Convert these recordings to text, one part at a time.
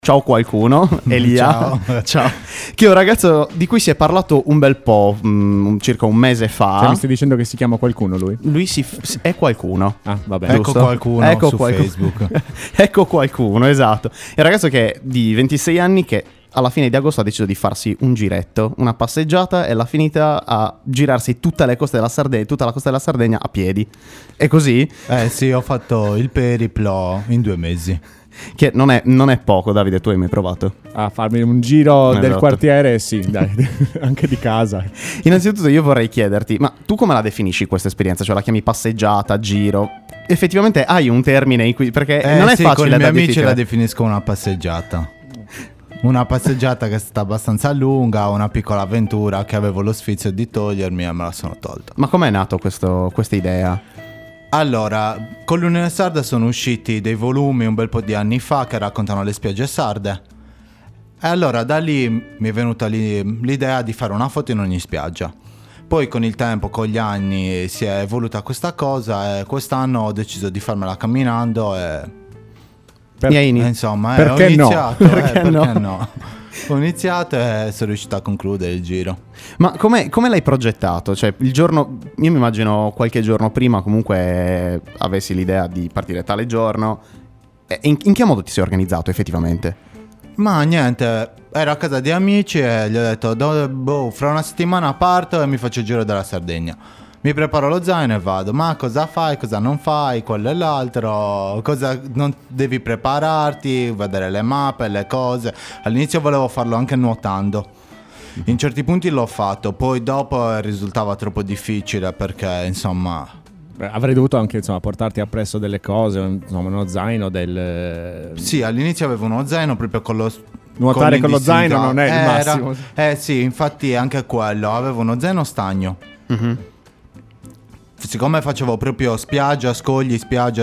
Ciao qualcuno, Elia. Ciao. Che è un ragazzo di cui si è parlato un bel po', circa un mese fa. Cioè, mi stai dicendo che si chiama qualcuno lui? Lui è qualcuno. Ah, va bene. Giusto? Ecco qualcuno su Facebook. Ecco qualcuno, esatto. È un ragazzo che è di 26 anni che alla fine di agosto ha deciso di farsi un giretto, una passeggiata, e l'ha finita a girarsi tutta la costa della Sardegna a piedi. È così? Sì, ho fatto il periplo in 2 mesi. Che non è poco, Davide, tu hai mai provato? A farmi un giro del Esatto. quartiere, sì, dai, anche di casa. Innanzitutto io vorrei chiederti, ma tu come la definisci questa esperienza? Cioè la chiami passeggiata, giro? Effettivamente hai un termine in cui, perché non è sì, facile con i da miei amici definire. la definisco una passeggiata. Una passeggiata che è stata abbastanza lunga, una piccola avventura che avevo lo sfizio di togliermi e me la sono tolta. Ma com'è nato questa idea? Allora, con l'Unione Sarda sono usciti dei volumi un bel po' di anni fa che raccontano le spiagge sarde. E allora da lì mi è venuta l'idea di fare una foto in ogni spiaggia. Poi con il tempo, con gli anni, si è evoluta questa cosa e quest'anno ho deciso di farmela camminando e insomma, perché ho iniziato. no? Perché no? No? Ho iniziato e sono riuscito a concludere il giro. Ma come l'hai progettato? Cioè il giorno, io mi immagino qualche giorno prima comunque avessi l'idea di partire tale giorno. In che modo ti sei organizzato effettivamente? Ma niente, ero a casa di amici e gli ho detto fra una settimana parto e mi faccio il giro della Sardegna. Mi preparo lo zaino e vado. Ma cosa fai, cosa non fai, quello e l'altro, cosa non devi prepararti, vedere le mappe, le cose. All'inizio volevo farlo anche nuotando. In certi punti l'ho fatto, poi dopo risultava troppo difficile perché insomma... Avrei dovuto anche portarti appresso delle cose, insomma, uno zaino Sì, all'inizio avevo uno zaino proprio con lo... Nuotare con lo zaino non è il massimo. Sì, infatti anche quello, avevo uno zaino stagno. Mm-hmm. Siccome facevo proprio spiaggia, scogli,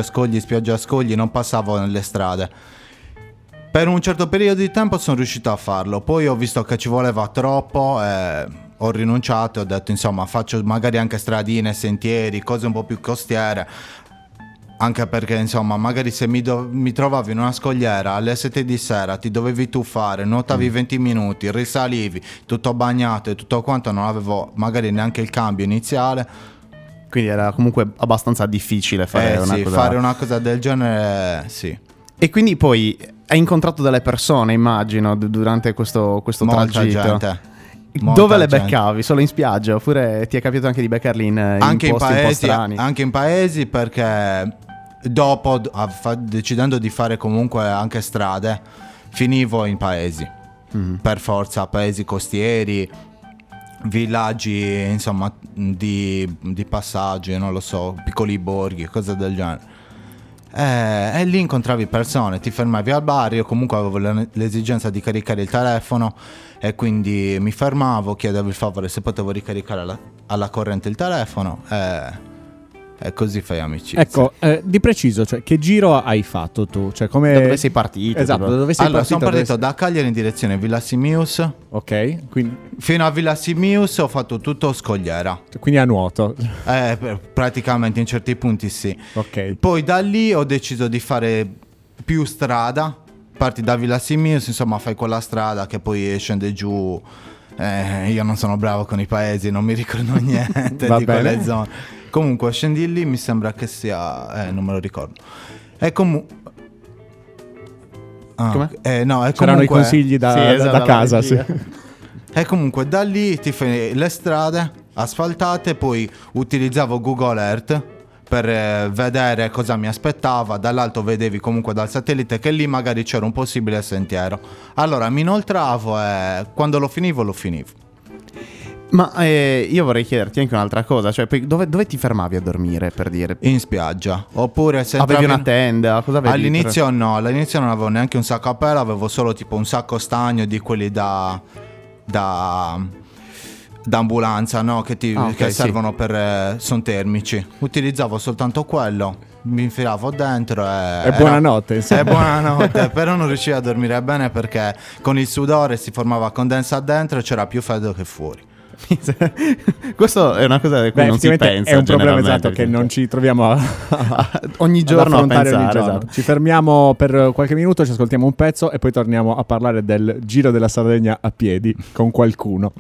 non passavo nelle strade. Per un certo periodo di tempo sono riuscito a farlo, poi ho visto che ci voleva troppo e ho rinunciato e ho detto insomma faccio magari anche stradine, sentieri, cose un po' più costiere. Anche perché insomma magari se mi trovavi in una scogliera alle 7 di sera, ti dovevi tuffare, nuotavi 20 minuti, risalivi, tutto bagnato e tutto quanto, non avevo magari neanche il cambio iniziale. Quindi era comunque abbastanza difficile fare una cosa del genere, sì. E quindi poi hai incontrato delle persone, immagino, durante questo Molta tragitto. gente. Dove le beccavi? Solo in spiaggia? Oppure ti è capitato anche di beccarli in posti un po' strani? Anche in paesi, perché dopo, decidendo di fare comunque anche strade, finivo in paesi. Per forza, paesi costieri, villaggi, insomma, di passaggio, non lo so, piccoli borghi, cose del genere. E lì incontravi persone, ti fermavi al bar, io comunque avevo l'esigenza di caricare il telefono e quindi mi fermavo, chiedevo il favore se potevo ricaricare alla corrente il telefono e così fai amicizia. Ecco, di preciso, cioè, che giro hai fatto tu? Cioè, come... Da dove sei partito? Esatto, da dove sei allora, partito? sono partito da Cagliari in direzione Villa Simius. Ok, quindi Fino a Villa Simius ho fatto tutto scogliera. a nuoto. Praticamente in certi punti sì. Ok. Poi da lì ho deciso di fare più strada. Parti da Villa Simius, insomma fai quella strada che poi scende giù. Io non sono bravo con i paesi, non mi ricordo niente Va di bene. quelle zone. Comunque scendi lì, mi sembra che sia... non me lo ricordo. E comunque... Come? No, è C'erano i comunque... consigli da, Sì, esatto, da casa, dalla sì. regia. E comunque da lì ti fai le strade asfaltate, poi utilizzavo Google Earth per vedere cosa mi aspettava. Dall'alto vedevi comunque dal satellite che lì magari c'era un possibile sentiero. Allora mi inoltravo e quando lo finivo. Ma io vorrei chiederti anche un'altra cosa, cioè poi dove ti fermavi a dormire, per dire? In spiaggia. Oppure se Avevi entravi una tenda? Cosa avevi? All'inizio no, all'inizio non avevo neanche un sacco a pelo, avevo solo tipo un sacco stagno di quelli da ambulanza, no? Che ok, servono per son termici. Utilizzavo soltanto quello, mi infilavo dentro E buonanotte, insomma. E buonanotte. Però non riuscivo a dormire bene perché con il sudore si formava condensa dentro e c'era più freddo che fuori. Questo è una cosa di cui non si pensa. È un problema generalmente, esatto che non ci troviamo ogni giorno a pensare. ogni giorno. Esatto. Ci fermiamo per qualche minuto, ci ascoltiamo un pezzo e poi torniamo a parlare del Giro della Sardegna a piedi con qualcuno.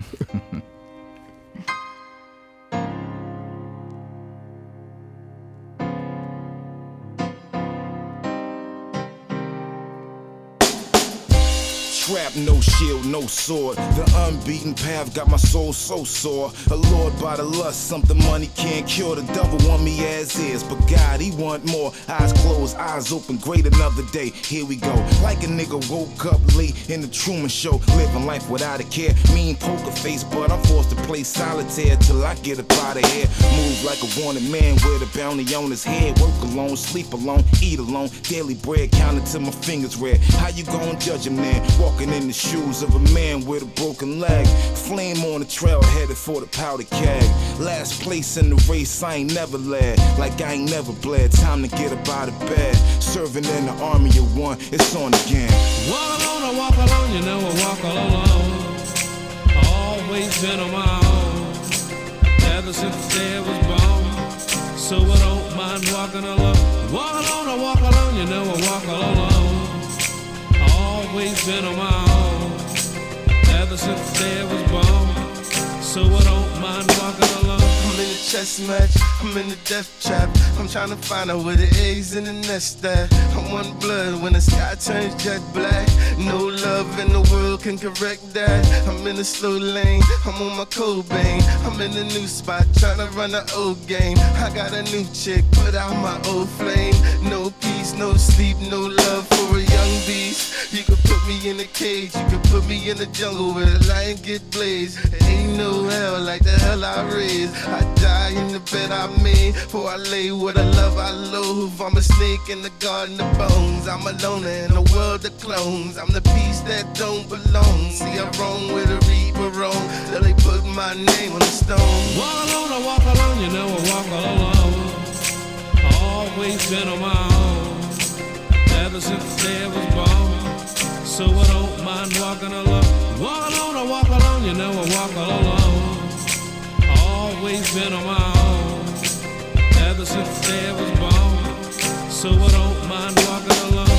Trap, no shield, no sword. The unbeaten path got my soul so sore. Allured by the lust, something money can't cure. The devil want me as is, but God, he want more. Eyes closed, eyes open, great another day. Here we go. Like a nigga woke up late in the Truman Show, living life without a care. Mean poker face, but I'm forced to play solitaire till I get up out of here. Move like a wanted man with a bounty on his head. Work alone, sleep alone, eat alone. Daily bread counted till my fingers red. How you gon' judge him then? Walking in the shoes of a man with a broken leg. Flame on the trail headed for the powder keg. Last place in the race, I ain't never led. Like I ain't never bled. Time to get up out of bed. Serving in the army of one, it's on again. Walk alone, I walk alone, you know I walk alone. Always been on my own, ever since the day I was born. So I don't mind walking alone. Walk alone, I walk alone, you know I walk alone. Always been on my own, ever since the day I was born. So I don't mind walking alone. I'm in the chess match, I'm in the death trap. I'm trying to find out where the eggs in the nest at. I want blood when the sky turns jet black. No love in the world can correct that. I'm in a slow lane, I'm on my Cobain. I'm in a new spot, trying to run the old game. I got a new chick, put out my old flame. No peace, no sleep, no love for a young beast. You could put me in a cage, you could put me in the jungle where the lion get blazed. Ain't no hell like the hell I raised. I die in the bed I made, for I lay with a love I loathe. I'm a snake in the garden of bones. I'm a loner in a world of clones. I'm the piece that don't belong. See, I'm wrong with a reaper wrong, till they put my name on the stone. Walk alone, I walk alone, you know I walk alone. Always been on my own, ever since the day I was born. So I don't mind walking alone. Walk alone, I walk alone, you know I walk alone. Always been on my own, ever since the day I was born. So I don't mind walking alone.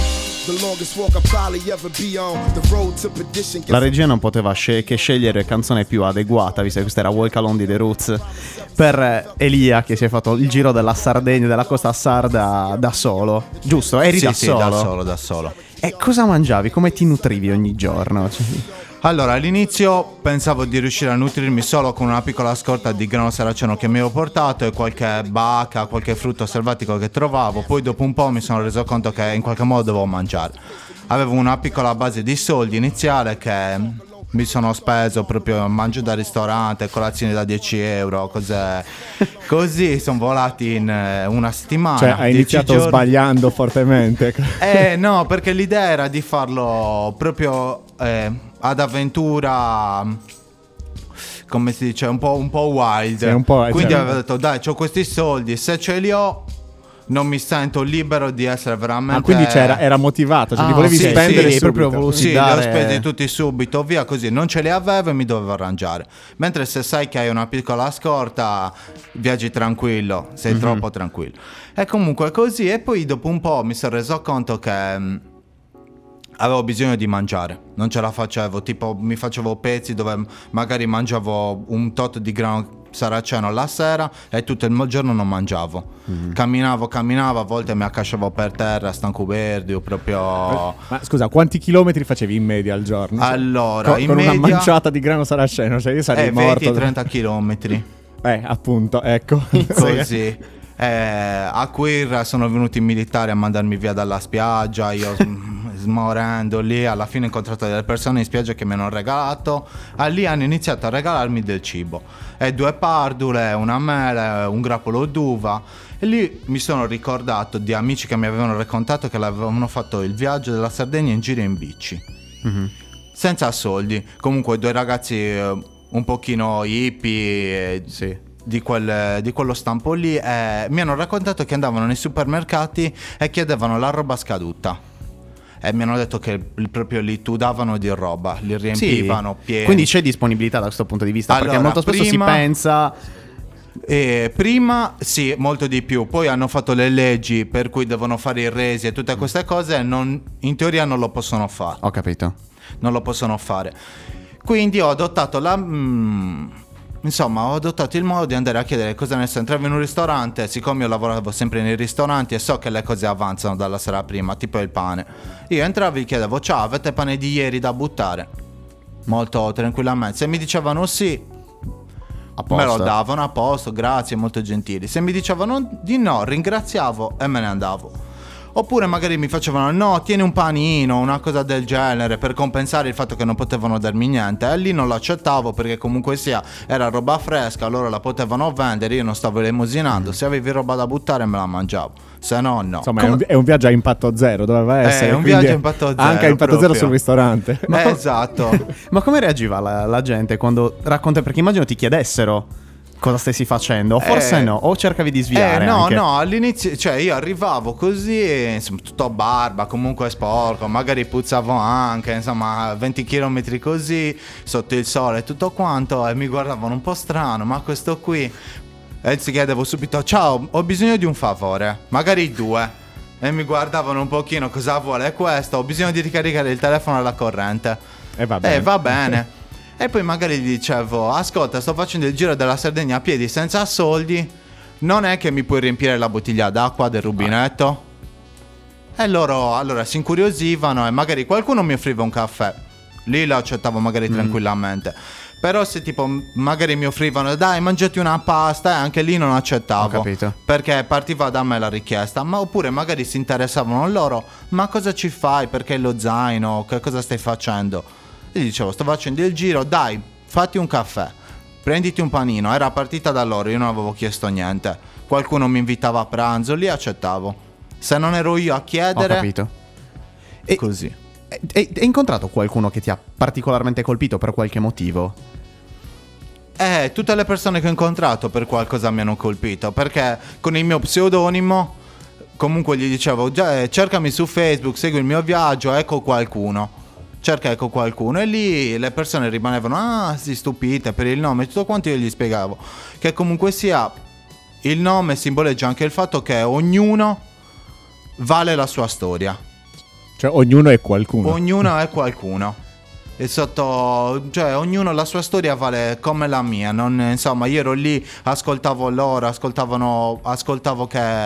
La regia non poteva che scegliere canzone più adeguata, visto che questa era Walk Alone di The Roots, per Elia che si è fatto il giro della Sardegna, della costa sarda da solo. Giusto? Eri da solo? da solo. E cosa mangiavi? Come ti nutrivi ogni giorno? Allora, all'inizio pensavo di riuscire a nutrirmi solo con una piccola scorta di grano saraceno che mi avevo portato e qualche bacca, qualche frutto selvatico che trovavo. Poi dopo un po' mi sono reso conto che in qualche modo dovevo mangiare. Avevo una piccola base di soldi iniziale che mi sono speso proprio mangio da ristorante, colazioni da 10 euro, cose così. Sono volati in una settimana. Cioè hai iniziato sbagliando fortemente. No, perché l'idea era di farlo proprio ad avventura, come si dice, un po' wild. Sì, un po', quindi cioè, avevo detto dai, c'ho questi soldi, se ce li ho non mi sento libero di essere veramente... quindi era motivato, cioè li volevi sì, spendere sì, subito. proprio sì, dare... li ho spesi tutti subito, via così. Non ce li avevo e mi dovevo arrangiare. Mentre se sai che hai una piccola scorta, viaggi tranquillo, sei troppo tranquillo. E comunque così. E poi dopo un po' mi sono reso conto che avevo bisogno di mangiare, non ce la facevo, tipo mi facevo pezzi dove magari mangiavo un tot di grano saraceno la sera e tutto il giorno non mangiavo. Camminavo, a volte mi accasciavo per terra, stanco verde o proprio... Ma scusa, quanti chilometri facevi in media al giorno? Allora, con in una media... manciata di grano saraceno, cioè io sarei morto. 20-30 chilometri. Appunto, ecco. Così. A Quirra sono venuti i militari a mandarmi via dalla spiaggia, io smorendo lì, alla fine ho incontrato delle persone in spiaggia che mi hanno regalato, lì hanno iniziato a regalarmi del cibo, 2 pardule, una mele, un grappolo d'uva, e lì mi sono ricordato di amici che mi avevano raccontato che avevano fatto il viaggio della Sardegna in giro in bici, senza soldi, comunque 2 ragazzi un pochino hippie, Sì. Di quello stampo lì, mi hanno raccontato che andavano nei supermercati e chiedevano la roba scaduta e mi hanno detto che proprio li tudavano di roba, li riempivano pieni. Quindi c'è disponibilità da questo punto di vista, perché Allora, molto spesso prima- si pensa... Prima sì, molto di più. Poi hanno fatto le leggi per cui devono fare i resi e tutte queste cose, in teoria non lo possono fare. Ho capito. Non lo possono fare. Quindi ho adottato insomma, ho adottato il modo di andare a chiedere cosa ne so. Entravo in un ristorante, siccome io lavoravo sempre nei ristoranti e so che le cose avanzano dalla sera prima, tipo il pane. Io entravo e gli chiedevo: ciao, avete pane di ieri da buttare? Molto tranquillamente. Se mi dicevano sì, me lo davano a posto, grazie, molto gentili. Se mi dicevano di no, ringraziavo e me ne andavo. Oppure magari mi facevano: no, tieni un panino, una cosa del genere, per compensare il fatto che non potevano darmi niente. E lì non lo accettavo, perché comunque sia era roba fresca, loro la potevano vendere, io non stavo elemosinando. Se avevi roba da buttare me la mangiavo, se no no. Insomma è un viaggio a impatto zero, doveva essere. È un quindi viaggio a impatto zero, anche a impatto proprio. zero sul ristorante. Esatto. Ma come reagiva la gente quando racconta? Perché immagino ti chiedessero cosa stessi facendo, o forse no, o cercavi di sviare no, anche. no, all'inizio, cioè io arrivavo così, insomma, tutto barba, comunque sporco, magari puzzavo anche, insomma, 20 km così, sotto il sole e tutto quanto, e mi guardavano un po' strano, ma questo qui... E si chiedevo subito: ciao, ho bisogno di un favore, magari 2. E mi guardavano un pochino: cosa vuole questo? Ho bisogno di ricaricare il telefono alla corrente. E va bene. Va bene. E poi magari gli dicevo: ascolta, sto facendo il giro della Sardegna a piedi senza soldi, non è che mi puoi riempire la bottiglia d'acqua del rubinetto? E loro allora si incuriosivano e magari qualcuno mi offriva un caffè. Lì lo accettavo magari tranquillamente. Però se tipo magari mi offrivano: dai, mangiati una pasta, anche lì non accettavo. Ho capito. Perché partiva da me la richiesta. Ma oppure magari si interessavano loro: ma cosa ci fai? Perché lo zaino? Che cosa stai facendo? E gli dicevo: sto facendo il giro, dai, fatti un caffè, prenditi un panino. Era partita da loro, io non avevo chiesto niente. Qualcuno mi invitava a pranzo, lì accettavo. Se non ero io a chiedere. Ho capito. E così. Hai incontrato qualcuno che ti ha particolarmente colpito per qualche motivo? Tutte le persone che ho incontrato per qualcosa mi hanno colpito, perché con il mio pseudonimo comunque gli dicevo: cercami su Facebook, segui il mio viaggio, ecco qualcuno. Cerca ecco qualcuno. E lì le persone rimanevano si stupite per il nome, tutto quanto. Io gli spiegavo che comunque sia il nome simboleggia anche il fatto che ognuno vale la sua storia. Cioè ognuno è qualcuno. Ognuno è qualcuno. E sotto, cioè ognuno la sua storia vale come la mia. Non, insomma, io ero lì, ascoltavo loro, ascoltavo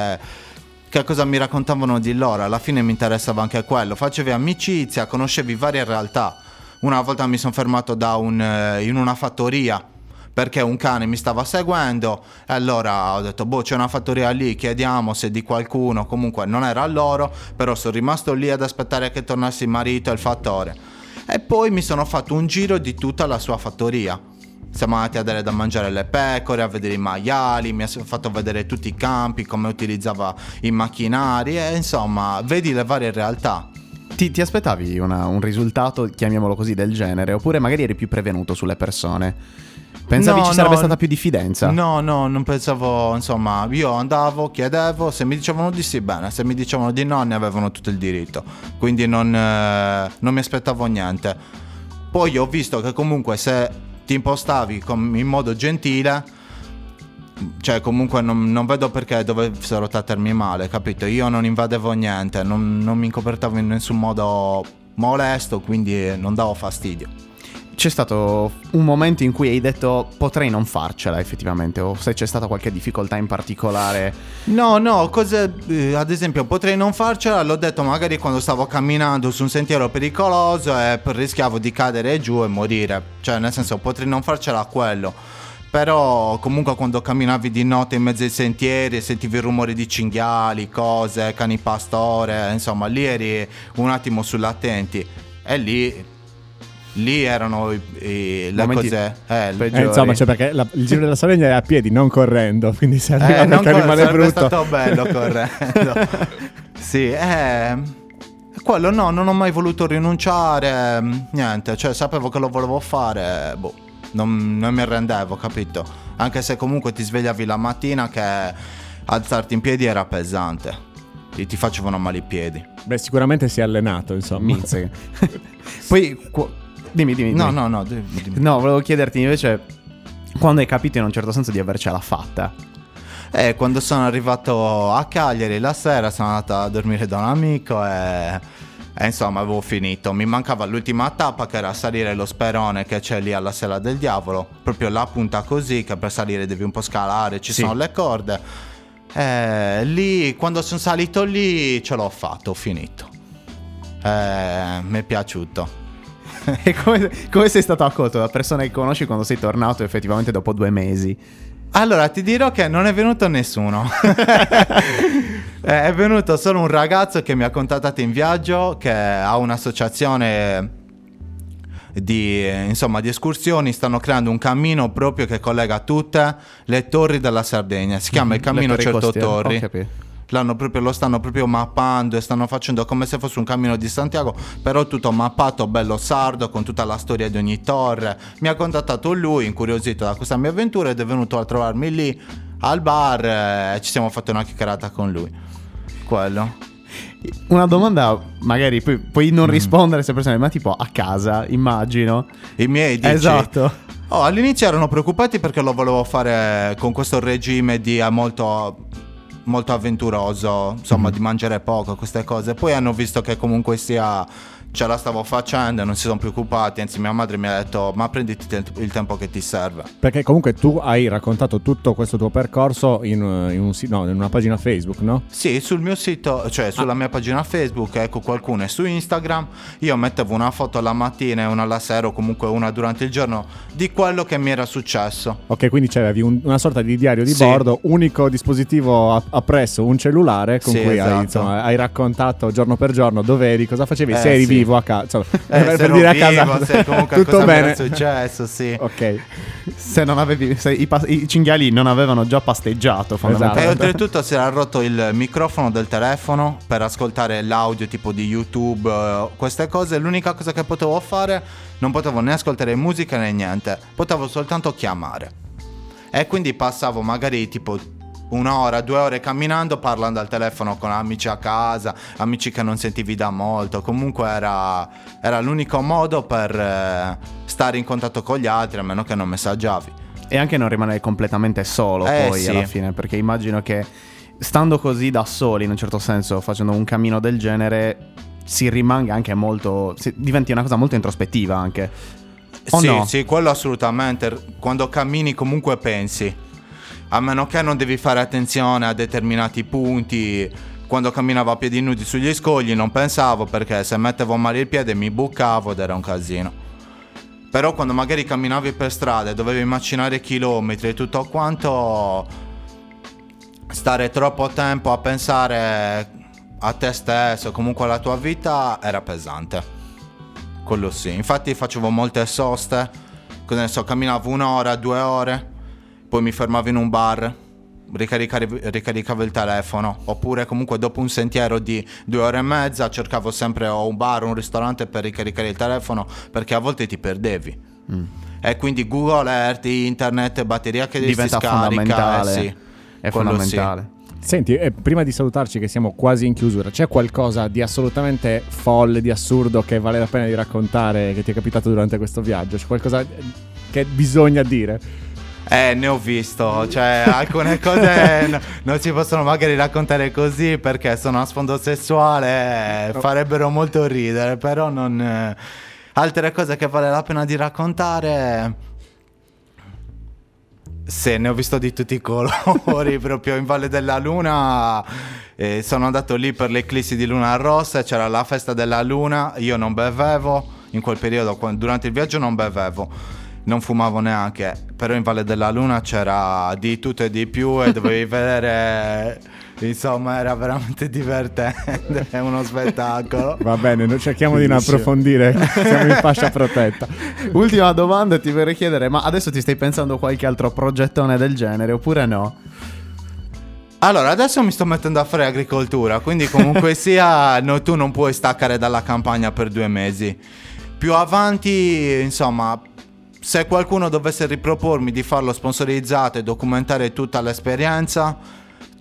che cosa mi raccontavano di loro. Alla fine mi interessava anche quello. Facevi amicizia, conoscevi varie realtà. Una volta mi sono fermato in una fattoria perché un cane mi stava seguendo, e allora ho detto: c'è una fattoria lì, chiediamo se di qualcuno. Comunque non era loro, però sono rimasto lì ad aspettare che tornasse il marito e il fattore. E poi mi sono fatto un giro di tutta la sua fattoria. Siamo andati a dare da mangiare le pecore, a vedere i maiali, mi ha fatto vedere tutti i campi, come utilizzava i macchinari, e insomma, vedi le varie realtà. Ti aspettavi un risultato, chiamiamolo così, del genere? Oppure magari eri più prevenuto sulle persone? Pensavi ci sarebbe stata più diffidenza? No, non pensavo, insomma, io andavo, chiedevo, se mi dicevano di sì, bene, se mi dicevano di no, ne avevano tutto il diritto. Quindi non mi aspettavo niente. Poi ho visto che comunque se ti impostavi in modo gentile, cioè comunque non vedo perché dovessero trattarmi male, capito? Io non invadevo niente, non mi incopertavo in nessun modo molesto, quindi non davo fastidio. C'è stato un momento in cui hai detto: potrei non farcela effettivamente, o se c'è stata qualche difficoltà in particolare? No, ad esempio potrei non farcela, l'ho detto magari quando stavo camminando su un sentiero pericoloso e rischiavo di cadere giù e morire. Cioè nel senso, potrei non farcela a quello. Però comunque quando camminavi di notte in mezzo ai sentieri e sentivi il rumore di cinghiali, cose, cani pastore, insomma lì eri un attimo sull'attenti. E lì erano le cose peggiori. Insomma, cioè perché il giro della Sardegna è a piedi, non correndo, quindi se arriva perché rimane sarebbe brutto. stato bello correndo. Sì, quello no, non ho mai voluto rinunciare, niente, cioè sapevo che lo volevo fare, non mi arrendevo, capito? Anche se comunque ti svegliavi la mattina che alzarti in piedi era pesante. e ti facevano male i piedi. Beh, sicuramente si è allenato, insomma. Mizzica. Poi dimmi. No, dimmi. No, volevo chiederti invece quando hai capito in un certo senso di avercela fatta. Quando sono arrivato a Cagliari la sera, sono andato a dormire da un amico e insomma avevo finito. Mi mancava l'ultima tappa, che era salire lo sperone che c'è lì alla Sella del Diavolo, proprio la punta così, che per salire devi un po' scalare, ci sono le corde. Lì, quando sono salito lì, ce l'ho fatto, ho finito. Mi è piaciuto. E come sei stato accolto da persone che conosci quando sei tornato effettivamente dopo 2 mesi? Allora, ti dirò che non è venuto nessuno. È venuto solo un ragazzo che mi ha contattato in viaggio, che ha un'associazione di escursioni. Stanno creando un cammino proprio che collega tutte le torri della Sardegna. Si chiama il cammino Certo Torri. Lo stanno proprio mappando e stanno facendo come se fosse un cammino di Santiago, però tutto mappato, bello sardo, con tutta la storia di ogni torre. Mi ha contattato lui, incuriosito da questa mia avventura, ed è venuto a trovarmi lì al bar e ci siamo fatti una chiacchierata con lui. Quello. Una domanda, magari puoi non rispondere se persone, ma tipo a casa, immagino. I miei dici? Esatto. All'inizio erano preoccupati perché lo volevo fare con questo regime di molto avventuroso, insomma, di mangiare poco, queste cose. Poi hanno visto che comunque ce la stavo facendo e non si sono preoccupati. Anzi, mia madre mi ha detto: ma prenditi il tempo che ti serve. Perché comunque tu hai raccontato tutto questo tuo percorso in una pagina Facebook, no? Sì, sul mio sito, cioè sulla mia pagina Facebook. Ecco, qualcuno è su Instagram. Io mettevo una foto alla mattina e una alla sera, o comunque una durante il giorno, di quello che mi era successo. Ok, quindi c'avevi una sorta di diario di bordo, unico dispositivo appresso, un cellulare con cui esatto. hai raccontato giorno per giorno dove eri, cosa facevi, se eri vivo a casa, per dire a casa se comunque tutto cosa bene, è successo, sì. Ok. Se i cinghiali non avevano già pasteggiato, fondamentalmente. E oltretutto si era rotto il microfono del telefono per ascoltare l'audio tipo di YouTube, queste cose. L'unica cosa che potevo fare, non potevo né ascoltare musica né niente, potevo soltanto chiamare. E quindi passavo magari tipo 1 ora, 2 ore camminando, parlando al telefono con amici a casa, amici che non sentivi da molto. Comunque era l'unico modo per stare in contatto con gli altri, a meno che non messaggiavi. E anche non rimanere completamente solo poi sì. Alla fine, perché immagino che stando così da soli, in un certo senso, facendo un cammino del genere, si rimanga anche diventi una cosa molto introspettiva anche. Sì, quello assolutamente. Quando cammini comunque pensi, a meno che non devi fare attenzione a determinati punti. Quando camminavo a piedi nudi sugli scogli non pensavo, perché se mettevo male il piede mi bucavo ed era un casino. Però quando magari camminavi per strada e dovevi macinare chilometri e tutto quanto, stare troppo tempo a pensare a te stesso, comunque alla tua vita, era pesante. Quello sì. Infatti facevo molte soste, camminavo 1 ora, 2 ore, poi mi fermavo in un bar, ricaricavo il telefono, oppure comunque dopo un sentiero di 2 ore e mezza cercavo sempre o un bar o un ristorante per ricaricare il telefono, perché a volte ti perdevi. E quindi Google Earth, internet, batteria che diventa si scarica, fondamentale. È fondamentale. Sì. Senti, prima di salutarci, che siamo quasi in chiusura, c'è qualcosa di assolutamente folle, di assurdo, che vale la pena di raccontare, che ti è capitato durante questo viaggio? C'è qualcosa che bisogna dire? Ne ho visto, cioè alcune cose non si possono magari raccontare così perché sono a sfondo sessuale, farebbero molto ridere, però non... Altre cose che vale la pena di raccontare... Sì, ne ho visto di tutti i colori. Proprio in Valle della Luna sono andato lì per l'eclissi di luna rossa, c'era la festa della luna. Io non bevevo in quel periodo, durante il viaggio non bevevo, non fumavo neanche, però in Valle della Luna c'era di tutto e di più e dovevi vedere, insomma era veramente divertente, è uno spettacolo. Va bene, noi cerchiamo di non approfondire, siamo in fascia protetta. Ultima domanda, ti vorrei chiedere, ma adesso ti stai pensando a qualche altro progettone del genere oppure no? Allora, adesso mi sto mettendo a fare agricoltura, quindi comunque sia, no, tu non puoi staccare dalla campagna per 2 mesi. Più avanti, insomma, se qualcuno dovesse ripropormi di farlo sponsorizzato e documentare tutta l'esperienza,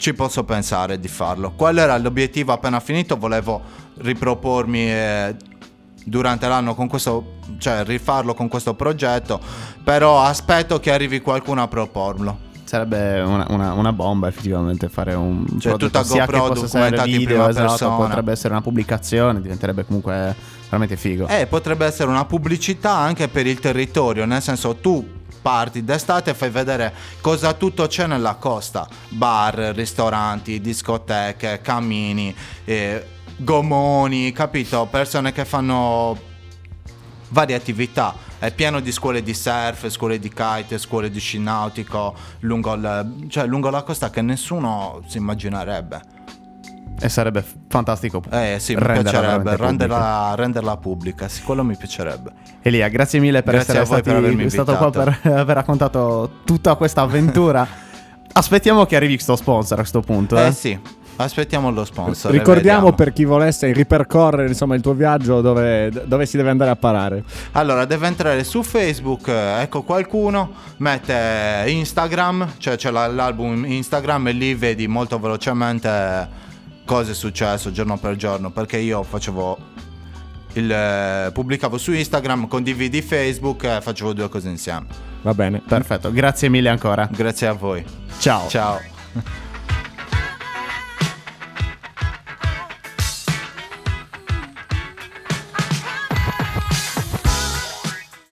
ci posso pensare di farlo. Quello era l'obiettivo appena finito, volevo ripropormi durante l'anno con questo, cioè rifarlo con questo progetto, però aspetto che arrivi qualcuno a proporlo. Sarebbe una bomba effettivamente fare un Cioè, prodotto tutta sia che GoPro possa essere documentati in video, prima esatto, persona. potrebbe essere una pubblicazione, diventerebbe comunque veramente figo. Potrebbe essere una pubblicità anche per il territorio, nel senso tu parti d'estate e fai vedere cosa tutto c'è nella costa: bar, ristoranti, discoteche, camini, gomoni, capito? Persone che fanno varie attività. È pieno di scuole di surf, scuole di kite, scuole di sci nautico lungo la costa, che nessuno si immaginerebbe. E sarebbe fantastico. Sì, mi piacerebbe renderla pubblica. Sì, quello mi piacerebbe. Elia, grazie mille per Grazie essere a voi per avermi stato qua invitato. per aver raccontato tutta questa avventura. Aspettiamo che arrivi questo sponsor a questo punto. Sì, aspettiamo lo sponsor. Ricordiamo vediamo. per chi volesse ripercorrere insomma il tuo viaggio dove si deve andare a parare. Allora, deve entrare su Facebook, ecco qualcuno, mette Instagram, cioè c'è l'album Instagram, e lì vedi molto velocemente cosa è successo giorno per giorno, perché io pubblicavo su Instagram, condividi Facebook e facevo 2 cose insieme. Va bene. Perfetto, grazie mille ancora. Grazie a voi. Ciao. Ciao.